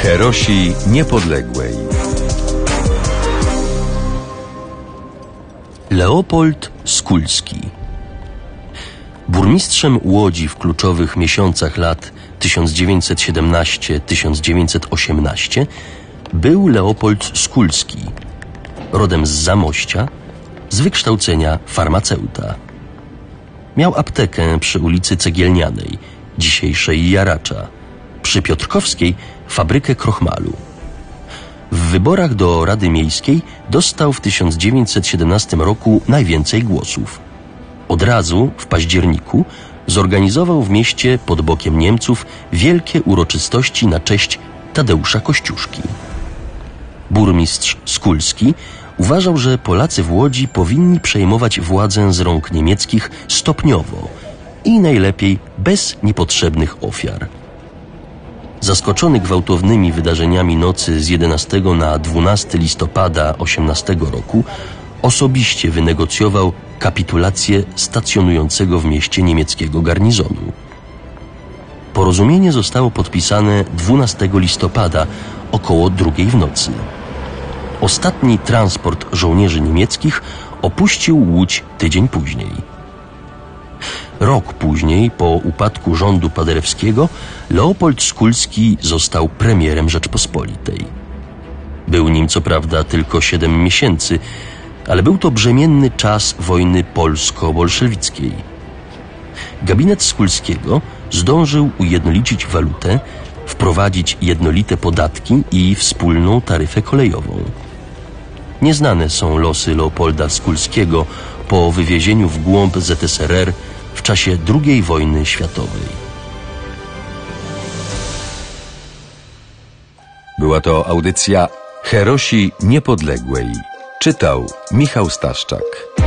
Herosi Niepodległej. Leopold Skulski. Burmistrzem Łodzi w kluczowych miesiącach lat 1917-1918 był Leopold Skulski, rodem z Zamościa, z wykształcenia farmaceuta. Miał aptekę przy ulicy Cegielnianej, dzisiejszej Jaracza, przy Piotrkowskiej fabrykę krochmalu. W wyborach do Rady Miejskiej dostał w 1917 roku najwięcej głosów. Od razu w październiku zorganizował w mieście pod bokiem Niemców wielkie uroczystości na cześć Tadeusza Kościuszki. Burmistrz Skulski uważał, że Polacy w Łodzi powinni przejmować władzę z rąk niemieckich stopniowo i najlepiej bez niepotrzebnych ofiar. Zaskoczony gwałtownymi wydarzeniami nocy z 11 na 12 listopada 18 roku osobiście wynegocjował kapitulację stacjonującego w mieście niemieckiego garnizonu. Porozumienie zostało podpisane 12 listopada około 2 w nocy. Ostatni transport żołnierzy niemieckich opuścił Łódź tydzień później. Rok później, po upadku rządu Paderewskiego, Leopold Skulski został premierem Rzeczpospolitej. Był nim co prawda tylko 7 miesięcy, ale był to brzemienny czas wojny polsko-bolszewickiej. Gabinet Skulskiego zdążył ujednolicić walutę, wprowadzić jednolite podatki i wspólną taryfę kolejową. Nieznane są losy Leopolda Skulskiego po wywiezieniu w głąb ZSRR w czasie II wojny światowej. Była to audycja Herosi Niepodległej. Czytał Michał Staszczak.